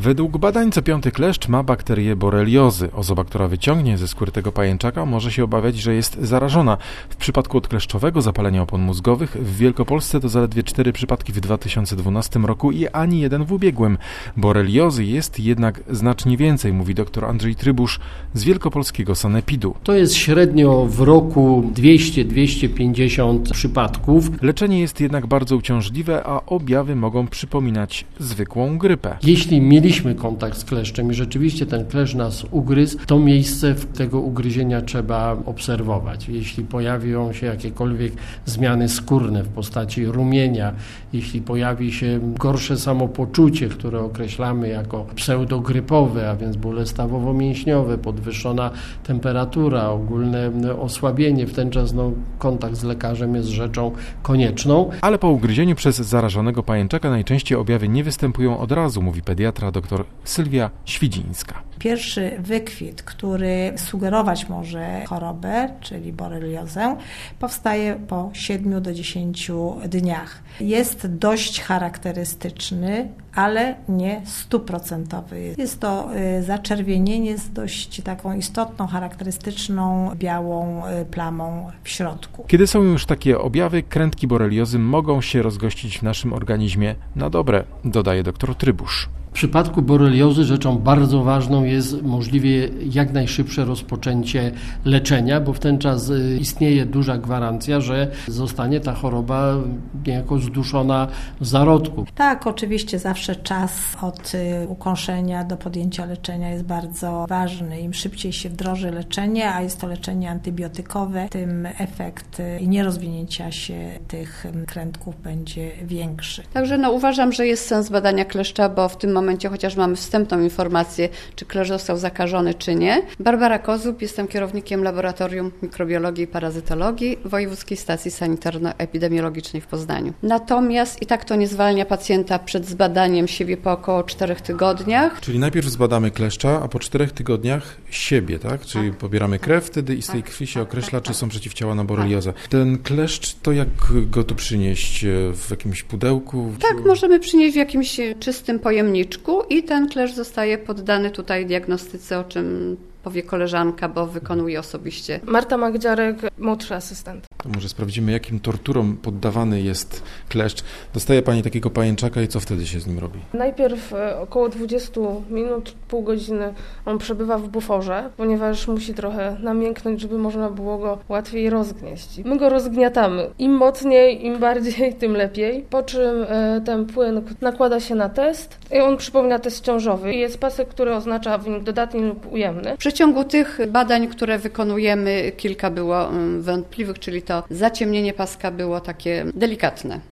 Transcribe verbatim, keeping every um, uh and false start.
Według badań co piąty kleszcz ma bakterię boreliozy. Osoba, która wyciągnie ze skóry tego pajęczaka, może się obawiać, że jest zarażona. W przypadku odkleszczowego zapalenia opon mózgowych w Wielkopolsce to zaledwie cztery przypadki w dwa tysiące dwunastym roku i ani jeden w ubiegłym. Boreliozy jest jednak znacznie więcej, mówi dr Andrzej Trybusz z wielkopolskiego sanepidu. To jest średnio w roku dwieście do dwustu pięćdziesięciu przypadków. Leczenie jest jednak bardzo uciążliwe, a objawy mogą przypominać zwykłą grypę. Jeśli mieliśmy kontakt z kleszczem i rzeczywiście ten kleszcz nas ugryzł, to miejsce tego ugryzienia trzeba obserwować. Jeśli pojawią się jakiekolwiek zmiany skórne w postaci rumienia, jeśli pojawi się gorsze samopoczucie, które określamy jako pseudogrypowe, a więc bóle stawowo-mięśniowe, podwyższona temperatura, ogólne osłabienie, w ten czas no, kontakt z lekarzem jest rzeczą konieczną. Ale po ugryzieniu przez zarażonego pajęczaka najczęściej objawy nie występują od razu, mówi pediatra dr Sylwia Świdzińska. Pierwszy wykwit, który sugerować może chorobę, czyli boreliozę, powstaje po siedmiu do dziesięciu dniach. Jest dość charakterystyczny, ale nie stuprocentowy. Jest to zaczerwienienie z dość taką istotną, charakterystyczną białą plamą w środku. Kiedy są już takie objawy, krętki boreliozy mogą się rozgościć w naszym organizmie na dobre, dodaje dr Trybusz. W przypadku boreliozy rzeczą bardzo ważną jest możliwie jak najszybsze rozpoczęcie leczenia, bo w ten czas istnieje duża gwarancja, że zostanie ta choroba niejako zduszona w zarodku. Tak, oczywiście zawsze czas od ukąszenia do podjęcia leczenia jest bardzo ważny. Im szybciej się wdroży leczenie, a jest to leczenie antybiotykowe, tym efekt i nierozwinięcia się tych krętków będzie większy. Także no, uważam, że jest sens badania kleszcza, bo w tym momencie momencie, chociaż mamy wstępną informację, czy kleszcz został zakażony, czy nie. Barbara Kozub, jestem kierownikiem Laboratorium Mikrobiologii i Parazytologii Wojewódzkiej Stacji Sanitarno-Epidemiologicznej w Poznaniu. Natomiast i tak to nie zwalnia pacjenta przed zbadaniem siebie po około czterech tygodniach. Czyli najpierw zbadamy kleszcza, a po czterech tygodniach siebie, tak? Czyli tak. Pobieramy krew wtedy i z tej krwi się określa, czy są przeciwciała na boreliozę. Ten kleszcz, to jak go tu przynieść? W jakimś pudełku? Tak, możemy przynieść w jakimś czystym pojemniczku i ten kleszcz zostaje poddany tutaj diagnostyce, o czym powie koleżanka, bo wykonuje osobiście. Marta Magdziarek, młodszy asystent. To może sprawdzimy, jakim torturom poddawany jest kleszcz. Dostaje pani takiego pajęczaka i co wtedy się z nim robi? Najpierw około dwadzieścia minut, pół godziny on przebywa w buforze, ponieważ musi trochę namięknąć, żeby można było go łatwiej rozgnieść. My go rozgniatamy. Im mocniej, im bardziej, tym lepiej. Po czym ten płyn nakłada się na test i on przypomina test ciążowy. Jest pasek, który oznacza wynik dodatni lub ujemny. W ciągu tych badań, które wykonujemy, kilka było wątpliwych, czyli to zaciemnienie paska było takie delikatne.